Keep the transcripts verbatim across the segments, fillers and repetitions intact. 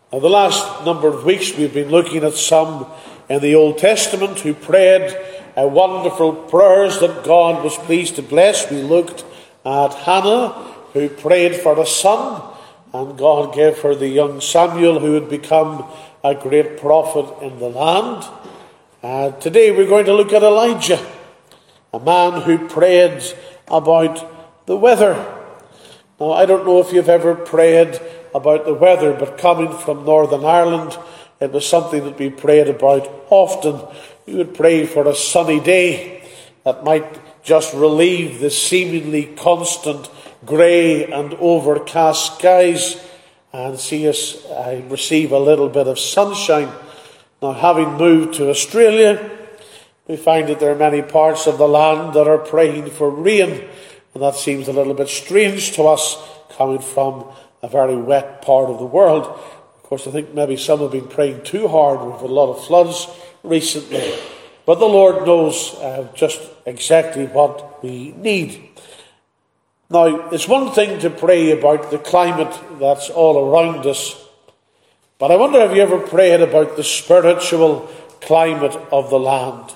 Now, the last number of weeks we've been looking at some in the Old Testament who prayed uh, wonderful prayers that God was pleased to bless. We looked at Hannah, who prayed for a son, and God gave her the young Samuel, who would become a great prophet in the land. Uh, today we're going to look at Elijah, a man who prayed about the weather. Now, I don't know if you've ever prayed about the weather, but coming from Northern Ireland, it was something that we prayed about often. We would pray for a sunny day that might just relieve the seemingly constant grey and overcast skies and see us uh, receive a little bit of sunshine. Now, having moved to Australia, we find that there are many parts of the land that are praying for rain, and that seems a little bit strange to us coming from a very wet part of the world. Of course, I think maybe some have been praying too hard. We've had a lot of floods recently. But the Lord knows uh, just exactly what we need. Now, it's one thing to pray about the climate that's all around us, but I wonder, have you ever prayed about the spiritual climate of the land?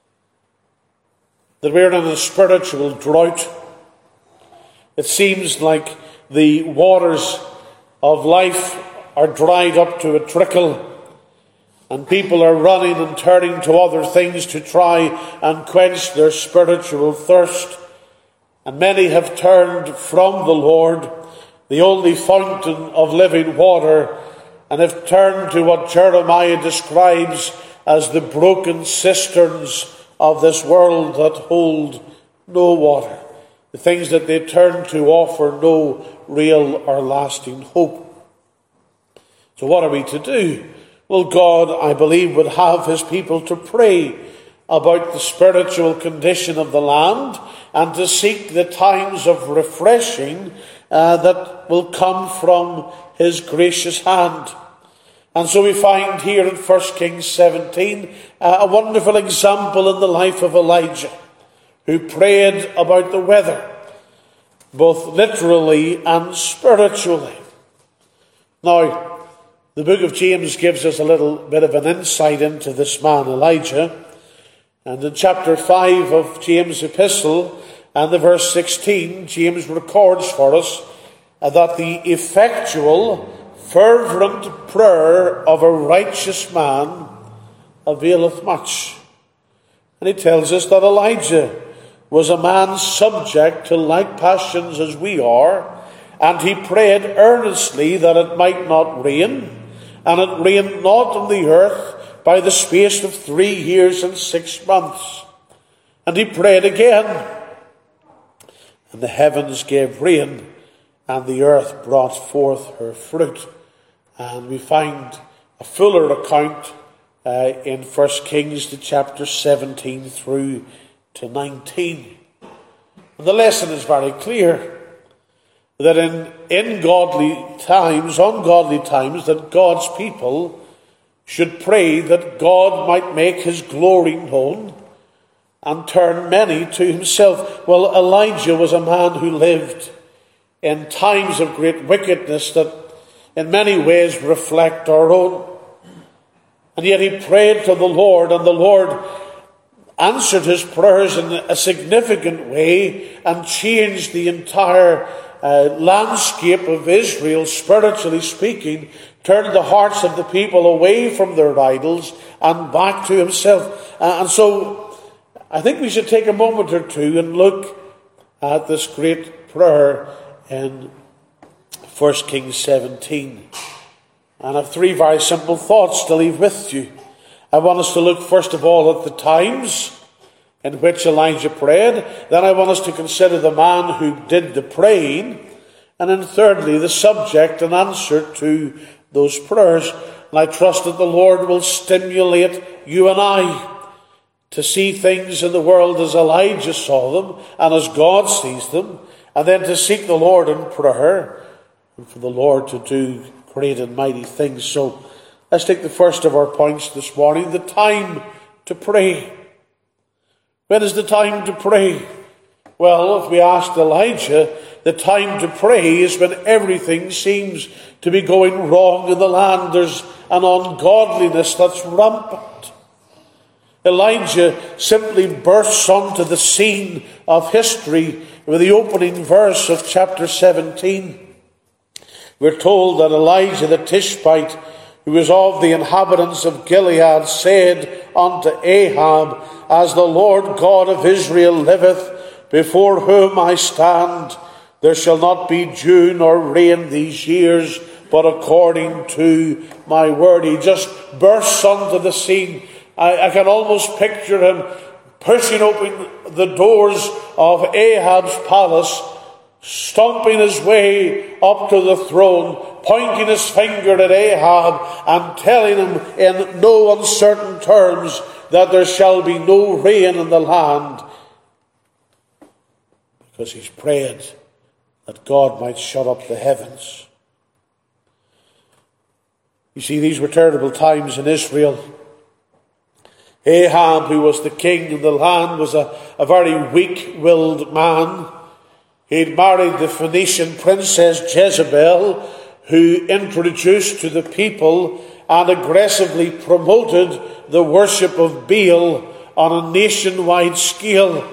That we're in a spiritual drought. It seems like the waters of life are dried up to a trickle, and people are running and turning to other things to try and quench their spiritual thirst. And many have turned from the Lord, the only fountain of living water, and have turned to what Jeremiah describes as the broken cisterns of this world that hold no water. The things that they turn to offer no real or lasting hope. So what are we to do? Well, God, I believe, would have his people to pray about the spiritual condition of the land and to seek the times of refreshing uh, that will come from his gracious hand. And so we find here in First Kings seventeen uh, a wonderful example in the life of Elijah, who prayed about the weather, both literally and spiritually. Now, the book of James gives us a little bit of an insight into this man Elijah. And in chapter five of James' epistle, and the verse sixteen, James records for us that the effectual, fervent prayer of a righteous man availeth much. And he tells us that Elijah was a man subject to like passions as we are, and he prayed earnestly that it might not rain, and it rained not on the earth by the space of three years and six months. And he prayed again, and the heavens gave rain, and the earth brought forth her fruit. And we find a fuller account uh, in First Kings to chapter seventeen through to nineteen. And the lesson is very clear, that in ungodly times, ungodly times, that God's people should pray that God might make his glory known and turn many to himself. Well, Elijah was a man who lived in times of great wickedness that in many ways reflect our own. And yet he prayed to the Lord, and the Lord answered his prayers in a significant way and changed the entire uh, landscape of Israel, spiritually speaking, turned the hearts of the people away from their idols and back to himself. Uh, and so I think we should take a moment or two and look at this great prayer in First Kings seventeen. And I have three very simple thoughts to leave with you. I want us to look first of all at the times in which Elijah prayed. Then I want us to consider the man who did the praying. And then thirdly, the subject and answer to those prayers. And I trust that the Lord will stimulate you and I to see things in the world as Elijah saw them and as God sees them. And then to seek the Lord in prayer and for the Lord to do great and mighty things. So let's take the first of our points this morning, the time to pray. When is the time to pray? Well, if we asked Elijah, the time to pray is when everything seems to be going wrong in the land. There's an ungodliness that's rampant. Elijah simply bursts onto the scene of history with the opening verse of chapter seventeen. We're told that Elijah the Tishbite, who was of the inhabitants of Gilead, said unto Ahab, As the Lord God of Israel liveth, before whom I stand, there shall not be dew nor rain these years, but according to my word. He just bursts onto the scene. I, I can almost picture him pushing open the doors of Ahab's palace, stomping his way up to the throne, pointing his finger at Ahab and telling him in no uncertain terms that there shall be no rain in the land, because he's prayed that God might shut up the heavens. You see, these were terrible times in Israel. Ahab, who was the king of the land, was a, a very weak-willed man. He'd married the Phoenician princess Jezebel, who introduced to the people and aggressively promoted the worship of Baal on a nationwide scale.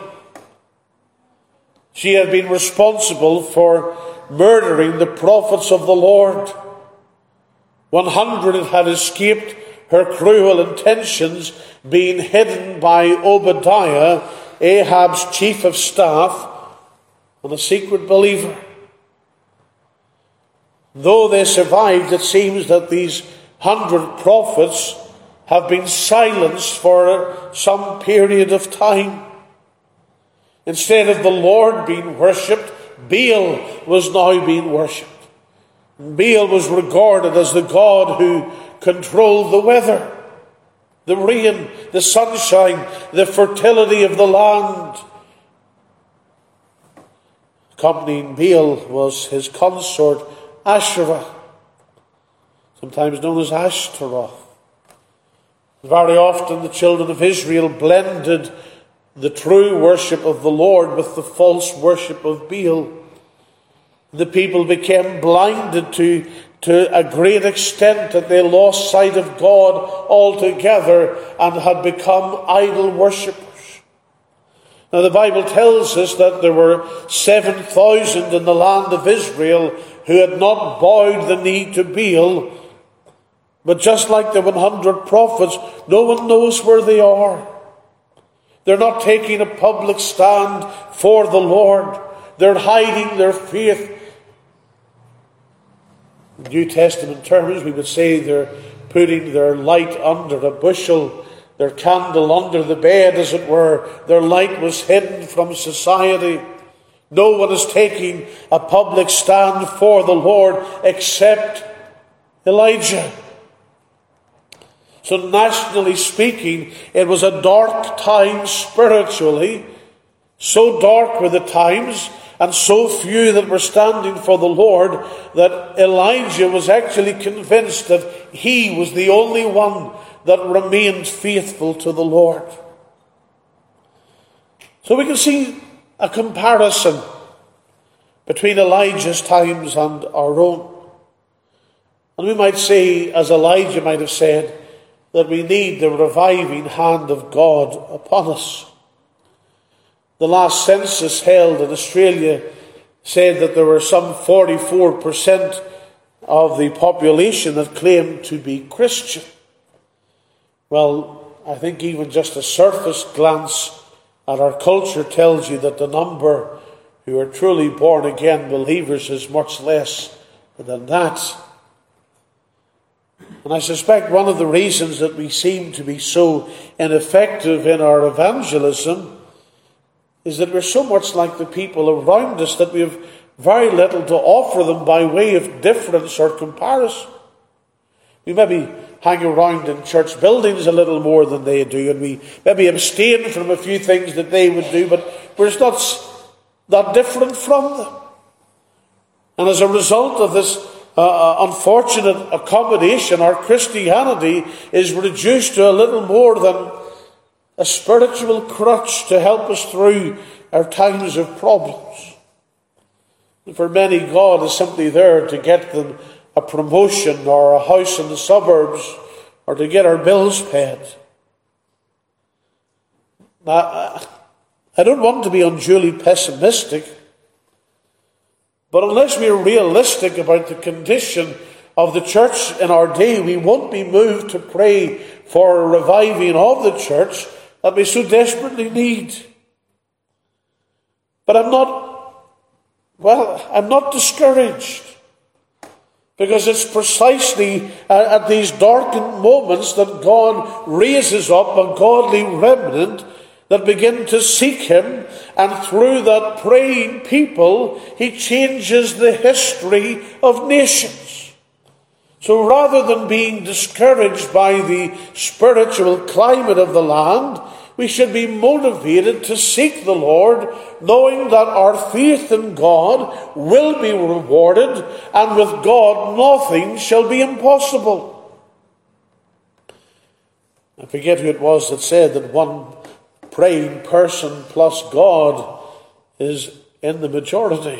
She had been responsible for murdering the prophets of the Lord. One hundred had escaped her cruel intentions, being hidden by Obadiah, Ahab's chief of staff, and a secret believer. Though they survived, it seems that these hundred prophets have been silenced for some period of time. Instead of the Lord being worshipped, Baal was now being worshipped. Baal was regarded as the god who controlled the weather, the rain, the sunshine, the fertility of the land. Accompanying Baal was his consort Asherah, sometimes known as Ashtaroth. Very often the children of Israel blended the true worship of the Lord with the false worship of Baal. The people became blinded to, to a great extent that they lost sight of God altogether and had become idol worshippers. Now the Bible tells us that there were seven thousand in the land of Israel who had not bowed the knee to Baal. But just like the one hundred prophets, no one knows where they are. They're not taking a public stand for the Lord. They're hiding their faith. In New Testament terms, we would say they're putting their light under a bushel, their candle under the bed, as it were. Their light was hidden from society. No one is taking a public stand for the Lord except Elijah. So nationally speaking, it was a dark time spiritually. So dark were the times, and so few that were standing for the Lord, that Elijah was actually convinced that he was the only one that remained faithful to the Lord. So we can see a comparison between Elijah's times and our own. And we might say, as Elijah might have said, that we need the reviving hand of God upon us. The last census held in Australia said that there were some forty-four percent of the population that claimed to be Christian. Well, I think even just a surface glance at our culture tells you that the number who are truly born again believers is much less than that. And I suspect one of the reasons that we seem to be so ineffective in our evangelism is that we're so much like the people around us that we have very little to offer them by way of difference or comparison. We maybe hang around in church buildings a little more than they do, and we maybe abstain from a few things that they would do, but we're not that different from them. And as a result of this uh, unfortunate accommodation, our Christianity is reduced to a little more than a spiritual crutch to help us through our times of problems. For many, God is simply there to get them a promotion or a house in the suburbs or to get our bills paid. Now, I don't want to be unduly pessimistic, but unless we're realistic about the condition of the church in our day, we won't be moved to pray for a reviving of the church that we so desperately need. But I'm not, well, I'm not discouraged, because it's precisely at these darkened moments that God raises up a godly remnant that begin to seek him, and through that praying people, he changes the history of nations. So rather than being discouraged by the spiritual climate of the land, we should be motivated to seek the Lord, knowing that our faith in God will be rewarded, and with God nothing shall be impossible. I forget who it was that said that one praying person plus God is in the majority.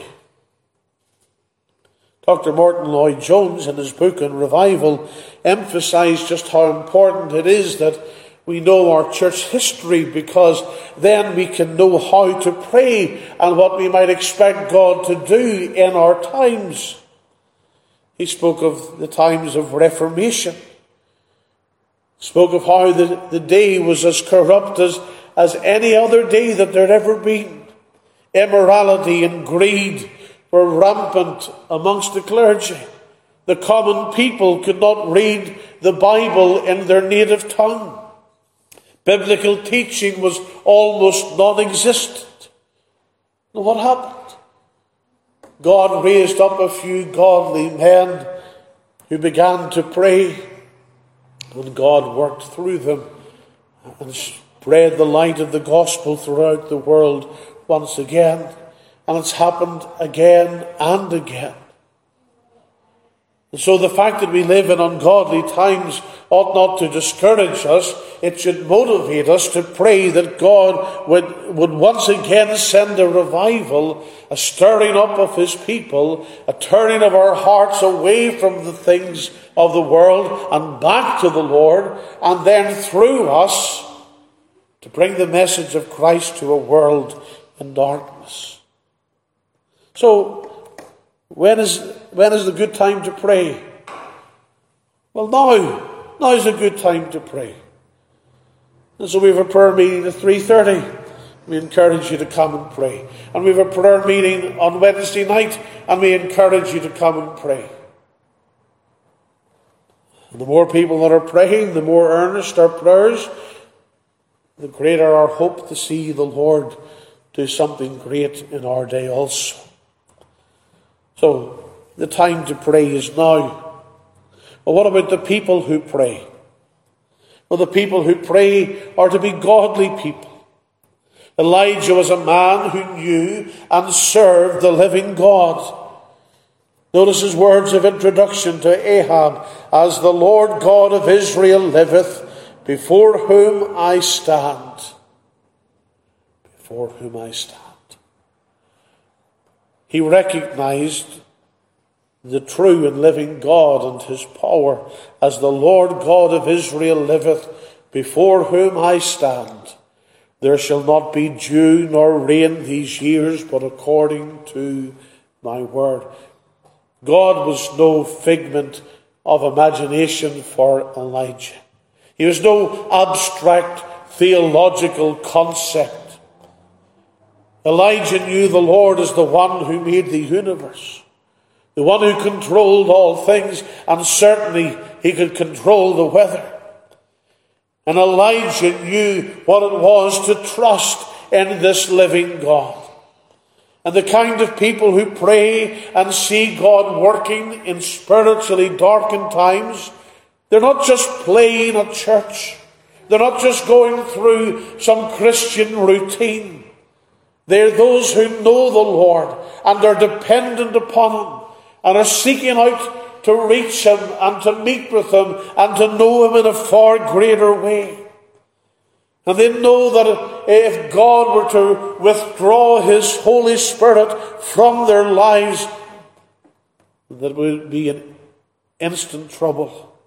Doctor Martin Lloyd-Jones, in his book on revival, emphasized just how important it is that we know our church history, because then we can know how to pray and what we might expect God to do in our times. He spoke of the times of Reformation, spoke of how the, the day was as corrupt as, as any other day that there had ever been. Immorality and greed were rampant amongst the clergy. The common people could not read the Bible in their native tongue. Biblical teaching was almost non-existent. And what happened? God raised up a few godly men who began to pray, and God worked through them and spread the light of the gospel throughout the world once again. And it's happened again and again. And so the fact that we live in ungodly times ought not to discourage us. It should motivate us to pray that God would, would once again send a revival, a stirring up of his people, a turning of our hearts away from the things of the world and back to the Lord, and then through us to bring the message of Christ to a world in darkness. So, when is when is the good time to pray? Well, now. Now is a good time to pray. And so we have a prayer meeting at three thirty. We encourage you to come and pray. And we have a prayer meeting on Wednesday night, and we encourage you to come and pray. And the more people that are praying, the more earnest our prayers, the greater our hope to see the Lord do something great in our day also. So, the time to pray is now. But what about the people who pray? Well, the people who pray are to be godly people. Elijah was a man who knew and served the living God. Notice his words of introduction to Ahab: "As the Lord God of Israel liveth, before whom I stand." Before whom I stand. He recognized the true and living God and his power. "As the Lord God of Israel liveth, before whom I stand, there shall not be dew nor rain these years, but according to my word." God was no figment of imagination for Elijah. He was no abstract theological concept. Elijah knew the Lord as the one who made the universe, the one who controlled all things, and certainly he could control the weather. And Elijah knew what it was to trust in this living God. And the kind of people who pray and see God working in spiritually darkened times, they're not just playing at church. They're not just going through some Christian routine. They're those who know the Lord and are dependent upon him, and are seeking out to reach him and to meet with him and to know him in a far greater way. And they know that if God were to withdraw his Holy Spirit from their lives, that it would be in instant trouble.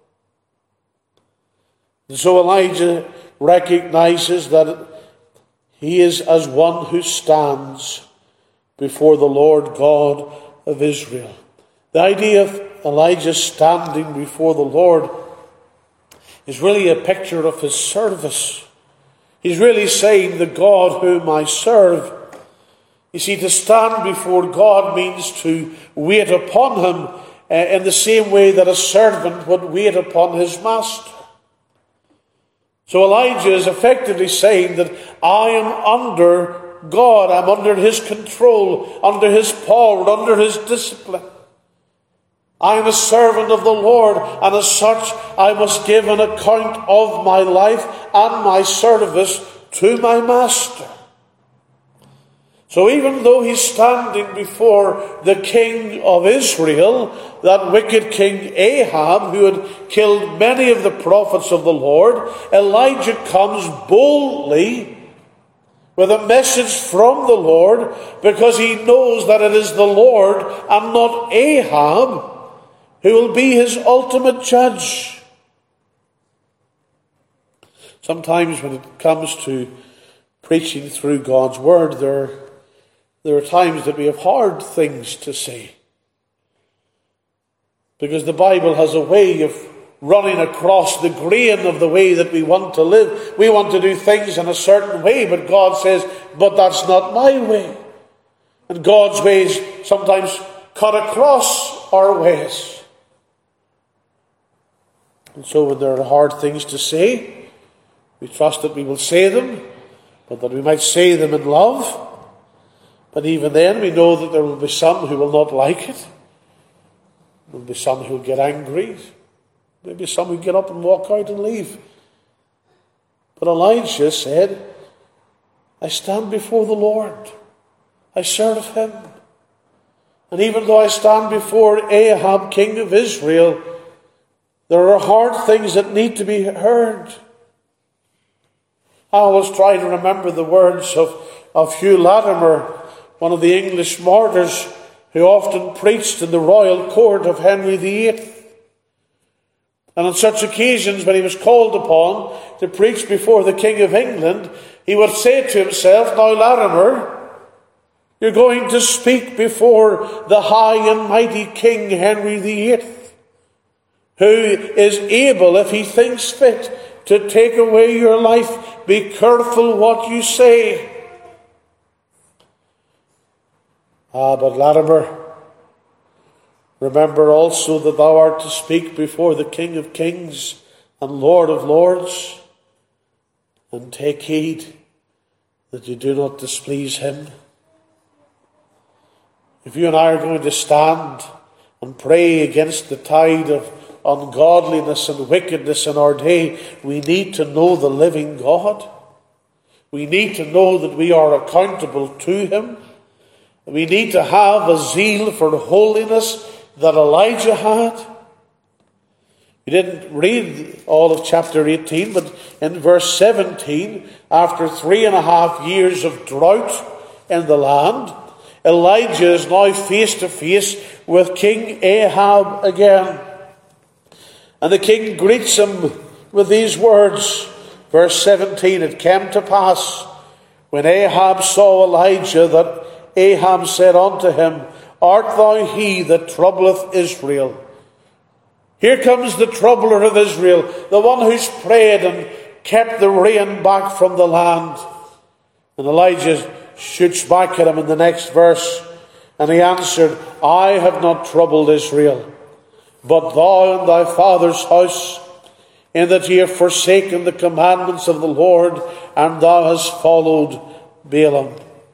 And so Elijah recognizes that he is as one who stands before the Lord God of Israel. The idea of Elijah standing before the Lord is really a picture of his service. He's really saying, the God whom I serve. You see, to stand before God means to wait upon him uh, in the same way that a servant would wait upon his master. So Elijah is effectively saying that I am under God. I'm under his control, under his power, under his discipline. I am a servant of the Lord, and as such I must give an account of my life and my service to my master. So even though he's standing before the king of Israel, that wicked king Ahab, who had killed many of the prophets of the Lord, Elijah comes boldly with a message from the Lord, because he knows that it is the Lord and not Ahab who will be his ultimate judge. Sometimes when it comes to preaching through God's word, there, there are times that we have hard things to say. Because the Bible has a way of running across the grain of the way that we want to live. We want to do things in a certain way, but God says, but that's not my way. And God's ways sometimes cut across our ways. And so when there are hard things to say, we trust that we will say them, but that we might say them in love. But even then, we know that there will be some who will not like it. There will be some who will get angry. Maybe some who get up and walk out and leave. But Elijah said, I stand before the Lord. I serve him. And even though I stand before Ahab, king of Israel, there are hard things that need to be heard. I always try to remember the words of, of Hugh Latimer, one of the English martyrs who often preached in the royal court of Henry the Eighth. And on such occasions, when he was called upon to preach before the King of England, he would say to himself, now Latimer, you're going to speak before the high and mighty King Henry the Eighth, who is able, if he thinks fit, to take away your life. Be careful what you say. Ah, but Latimer, remember also that thou art to speak before the King of Kings and Lord of Lords, and take heed that you do not displease him. If you and I are going to stand and pray against the tide of ungodliness and wickedness in our day, we need to know the living God. We need to know that we are accountable to him. We need to have a zeal for holiness that Elijah had. We didn't read all of chapter eighteen, but in verse seventeen, after three and a half years of drought in the land, Elijah is now face to face with King Ahab again. And the king greets him with these words. Verse seventeen, it came to pass, when Ahab saw Elijah, that Ahab said unto him, art thou he that troubleth Israel? Here comes the troubler of Israel, the one who's prayed and kept the rain back from the land. And Elijah shoots back at him in the next verse, and he answered, I have not troubled Israel, but thou and thy father's house, in that ye have forsaken the commandments of the Lord, and thou hast followed Balaam.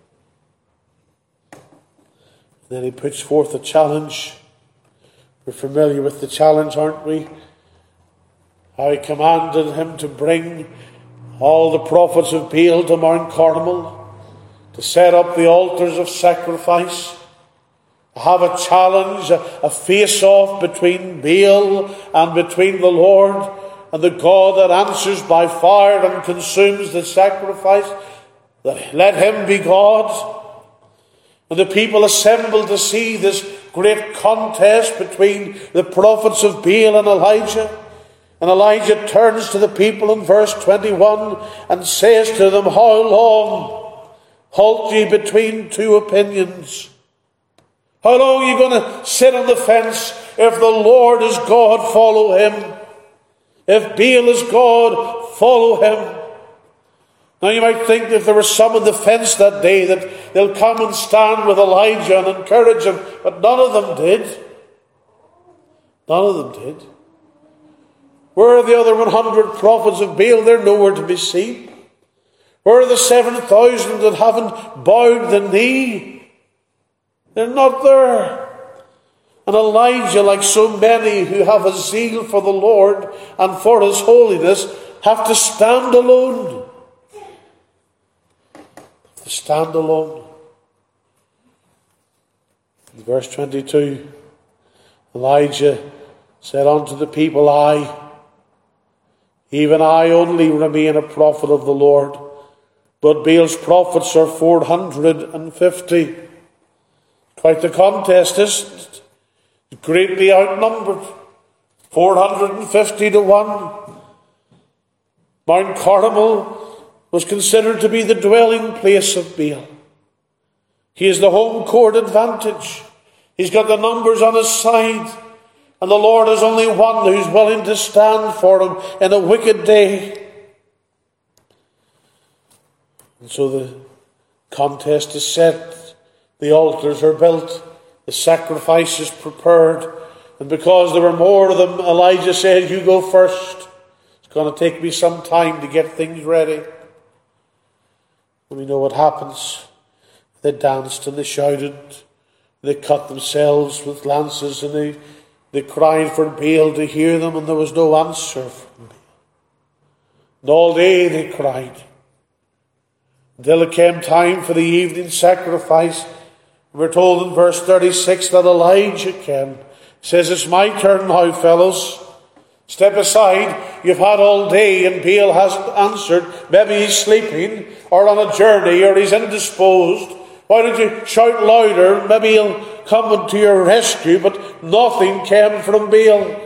Then he puts forth a challenge. We're familiar with the challenge, aren't we? How he commanded him to bring all the prophets of Baal to Mount Carmel, to set up the altars of sacrifice, to have a challenge, a, a face-off between Baal and between the Lord. and the God that answers by fire and consumes the sacrifice, let him be God. And the people assembled to see this great contest between the prophets of Baal and Elijah. And Elijah turns to the people in verse twenty-one and says to them, how long halt ye between two opinions? How long are you going to sit on the fence? If the Lord is God, follow him. If Baal is God, follow him. Now you might think if there were some on the fence that day that they'll come and stand with Elijah and encourage him, but none of them did. None of them did. Where are the other one hundred prophets of Baal? They're nowhere to be seen. Where are the seven thousand that haven't bowed the knee? They're not there. And Elijah, like so many who have a zeal for the Lord and for his holiness, have to stand alone. To stand alone. In verse twenty-two, Elijah said unto the people, I, even I only remain a prophet of the Lord, but Baal's prophets are four hundred and fifty. Quite the contest, isn't it? Greatly outnumbered. four hundred and fifty to one. Mount Carmel was considered to be the dwelling place of Baal. He is the home court advantage. He's got the numbers on his side. And the Lord is only one who's willing to stand for him in a wicked day. And so the contest is set. The altars are built. The sacrifice is prepared. And because there were more of them, Elijah said, you go first. It's going to take me some time to get things ready. And we know what happens. They danced and they shouted. They cut themselves with lances and they, they cried for Baal to hear them, and there was no answer from Baal. And all day they cried. Until it came time for the evening sacrifice. We're told in verse thirty-six that Elijah came. He says, it's my turn now, fellows. Step aside. You've had all day and Baal hasn't answered. Maybe he's sleeping or on a journey or he's indisposed. Why don't you shout louder? Maybe he'll come to your rescue. But nothing came from Baal.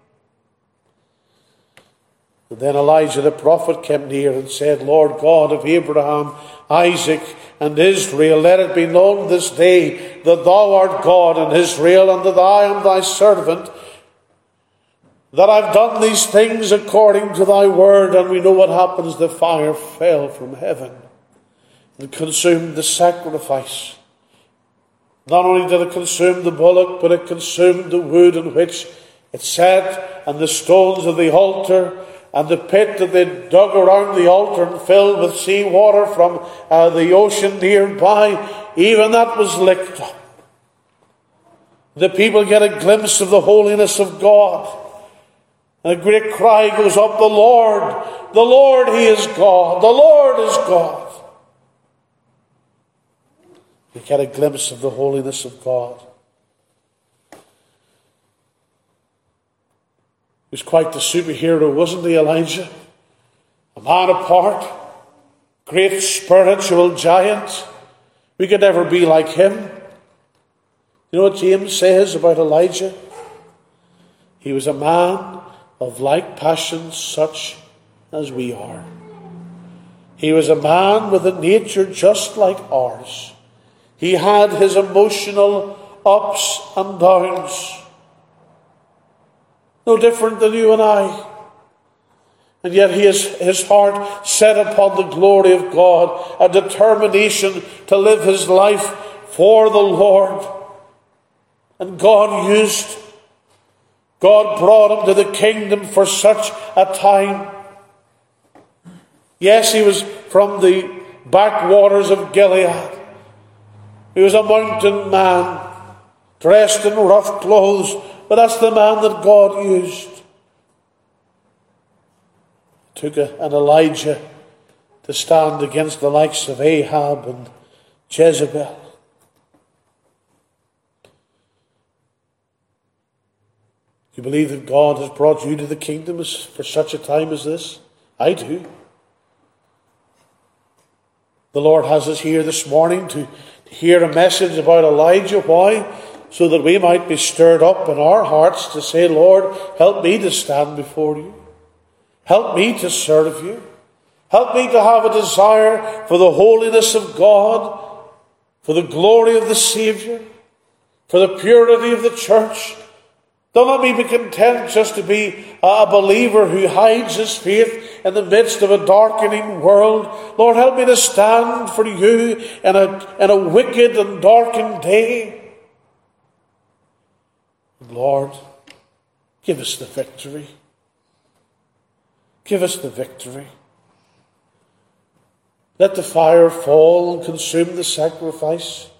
And then Elijah the prophet came near and said, Lord God of Abraham, Isaac, and Israel, let it be known this day that thou art God in Israel, and that I am thy servant, that I've done these things according to thy word. And we know what happens. The fire fell from heaven and consumed the sacrifice. Not only did it consume the bullock, but it consumed the wood in which it sat, and the stones of the altar, and the pit that they dug around the altar and filled with sea water from uh, the ocean nearby. Even that was licked up. The people get a glimpse of the holiness of God. And a great cry goes up, the Lord, the Lord, He is God, the Lord is God. You get a glimpse of the holiness of God. He was quite the superhero, wasn't he, Elijah? A man apart, great spiritual giant. We could never be like him. You know what James says about Elijah? He was a man of like passions such as we are. He was a man with a nature just like ours. He had his emotional ups and downs. No different than you and I. And yet he is, his heart set upon the glory of God, a determination to live his life for the Lord. And God used, God brought him to the kingdom for such a time. Yes, he was from the backwaters of Gilead. He was a mountain man, dressed in rough clothes, but that's the man that God used. It took a, an Elijah to stand against the likes of Ahab and Jezebel. you believe that God has brought you to the kingdom for such a time as this? I do. The Lord has us here this morning to, to hear a message about Elijah. Why? So that we might be stirred up in our hearts to say, Lord, help me to stand before you. Help me to serve you. Help me to have a desire for the holiness of God, for the glory of the Saviour, for the purity of the church. Don't let me be content just to be a believer who hides his faith in the midst of a darkening world. Lord, help me to stand for you in a, in a wicked and darkened day. Lord, give us the victory. Give us the victory. Let the fire fall and consume the sacrifice.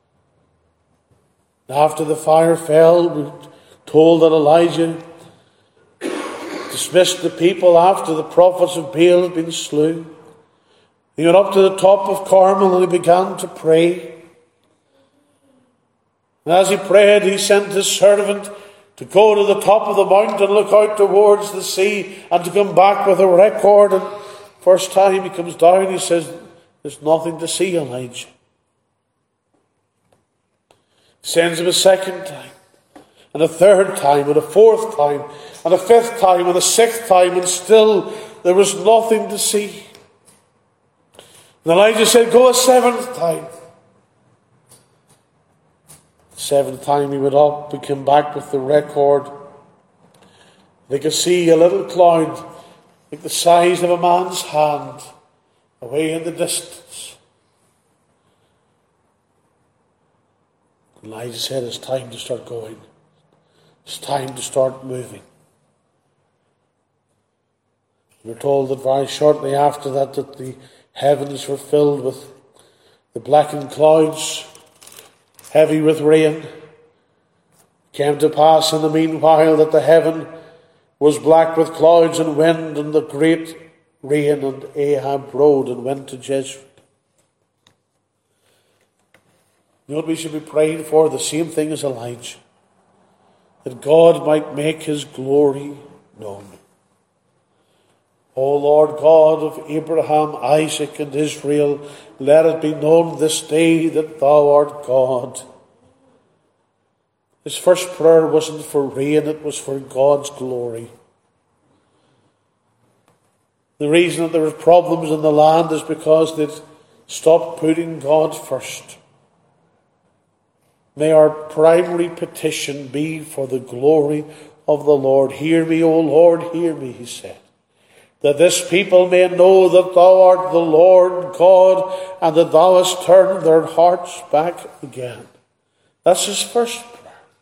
After the fire fell, we're told that Elijah dismissed the people after the prophets of Baal had been slain. He went up to the top of Carmel and he began to pray. And as he prayed, he sent his servant to go to the top of the mountain, look out towards the sea, and to come back with a record. And first time he comes down, he says, there's nothing to see, Elijah. He sends him a second time, and a third time, and a fourth time, and a fifth time, and a sixth time, and still there was nothing to see. And Elijah said, go a seventh time. The seventh time he went up and came back with the record. They could see a little cloud, like the size of a man's hand, away in the distance. Elijah said, it's time to start going. It's time to start moving. We're told that very shortly after that, that the heavens were filled with the blackened clouds, heavy with rain. It came to pass in the meanwhile that the heaven was black with clouds and wind, and the great rain, and Ahab rode and went to Jezreel. You know what we should be praying for? The same thing as Elijah. That God might make his glory known. O Lord God of Abraham, Isaac, and Israel, let it be known this day that thou art God. His first prayer wasn't for rain, it was for God's glory. The reason that there were problems in the land is because they'd stopped putting God first. May our primary petition be for the glory of the Lord. Hear me, O Lord, hear me, he said, that this people may know that thou art the Lord God, and that thou hast turned their hearts back again. That's his first prayer.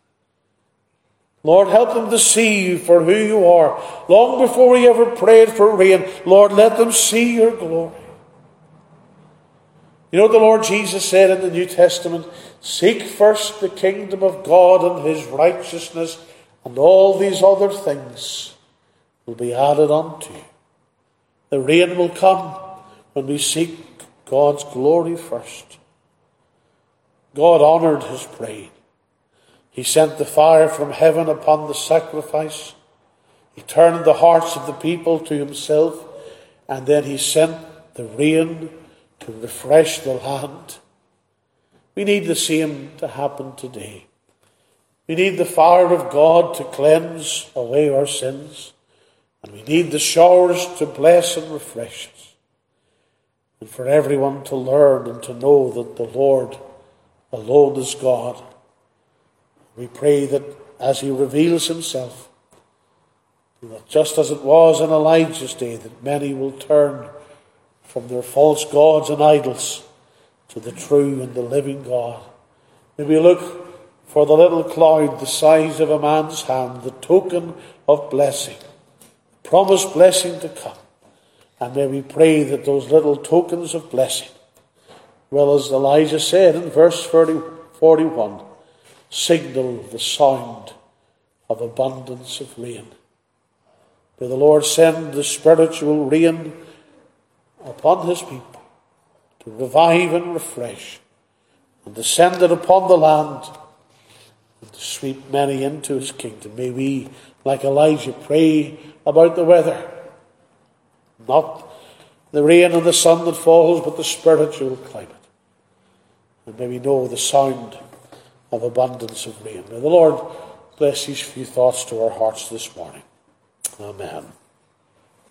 Lord, help them to see you for who you are. Long before he ever prayed for rain, Lord, let them see your glory. You know what the Lord Jesus said in the New Testament? Seek first the kingdom of God and his righteousness, and all these other things will be added unto you. The rain will come when we seek God's glory first. God honoured his prayer. He sent the fire from heaven upon the sacrifice. He turned the hearts of the people to himself, and then he sent the rain to refresh the land. We need the same to happen today. We need the fire of God to cleanse away our sins, and we need the showers to bless and refresh us, and for everyone to learn and to know that the Lord alone is God. We pray that as he reveals himself, that just as it was in Elijah's day, that many will turn from their false gods and idols to the true and the living God. May we look for the little cloud the size of a man's hand, the token of blessing, promised blessing to come. And may we pray that those little tokens of blessing, well, as Elijah said in verse forty-one, signal the sound of abundance of rain. May the Lord send the spiritual rain upon his people to revive and refresh, and to send it upon the land, and to sweep many into his kingdom. May we like Elijah, pray about the weather. Not the rain and the sun that falls, but the spiritual climate. And may we know the sound of abundance of rain. May the Lord bless these few thoughts to our hearts this morning. Amen.